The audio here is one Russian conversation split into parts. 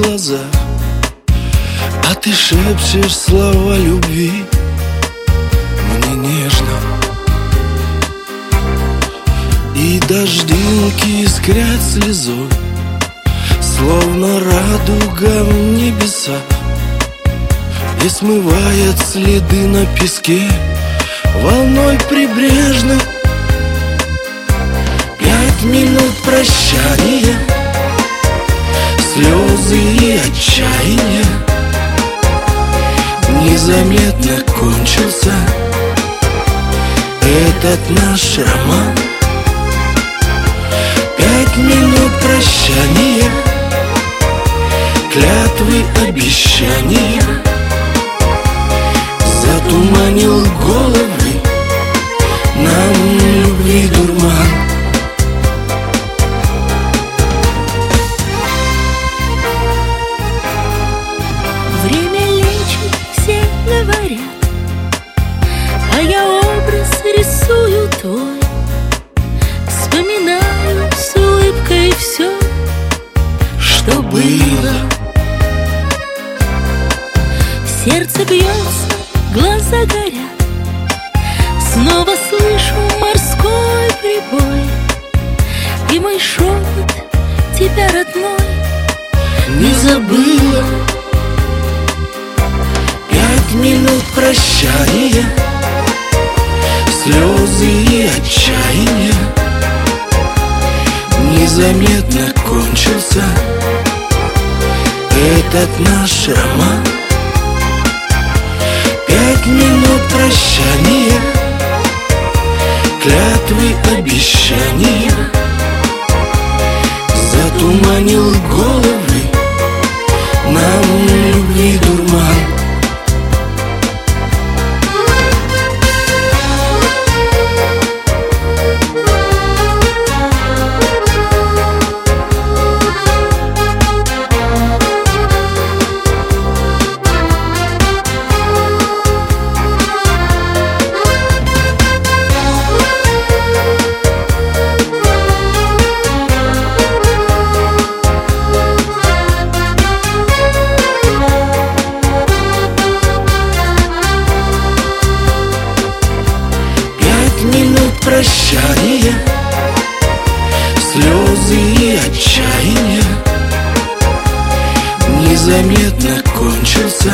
глаза, а ты шепчешь слова любви мне нежно. И дождинки искрят слезой, словно радуга в небесах, и смывает следы на песке волной прибрежной. 5 минут прощания, слезы и отчаяние. Незаметно кончился этот наш роман. 5 минут прощания, клятвы, обещания, затуманил головы нам любви дурман. Время лечит, все говорят, а я образ рисую твой. Вспоминаю с улыбкой все, что было. Сердце бьется, глаза горят, снова слышу морской прибой, и мой шепот тебя, родной, не забыла. 5 минут прощания, слезы и отчаяние. Незаметно кончился этот наш роман. 5 минут прощания, клятвы, обещания, затуманил головы нам любви дурман. Прощание, слезы и отчаяние. Незаметно кончился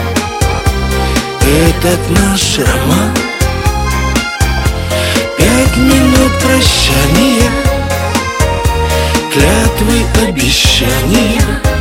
этот наш роман. 5 минут прощания, клятвы, обещания,